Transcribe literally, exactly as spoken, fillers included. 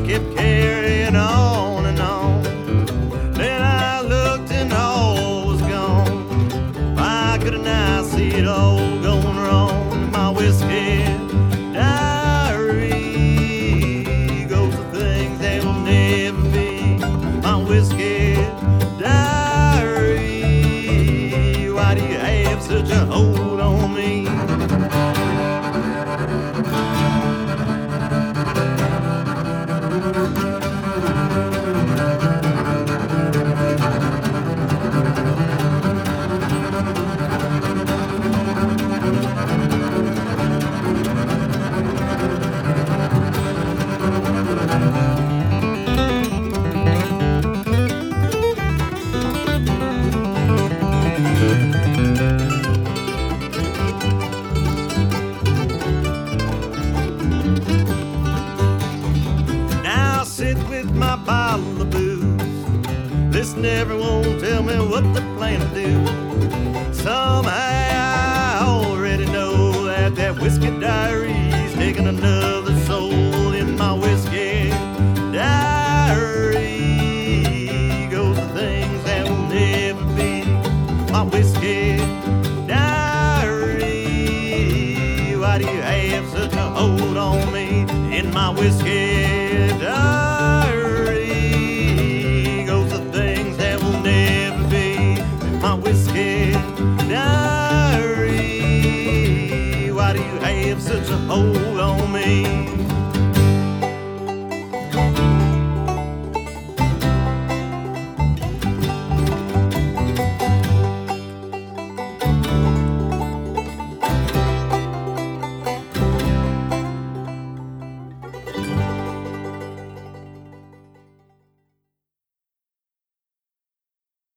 kept carrying on and on. Then I looked and all was gone. Why couldn't I see it all going wrong? My whiskey diary goes to things that will never be. My whiskey diary, why do you have such a hold on me? With my bottle of booze, listen, everyone tell me what they plan to do. Somehow I already know that that whiskey diary's taking another soul. In my whiskey diary goes the things that will never be. My whiskey diary, why do you have such a hold on me? In my whiskey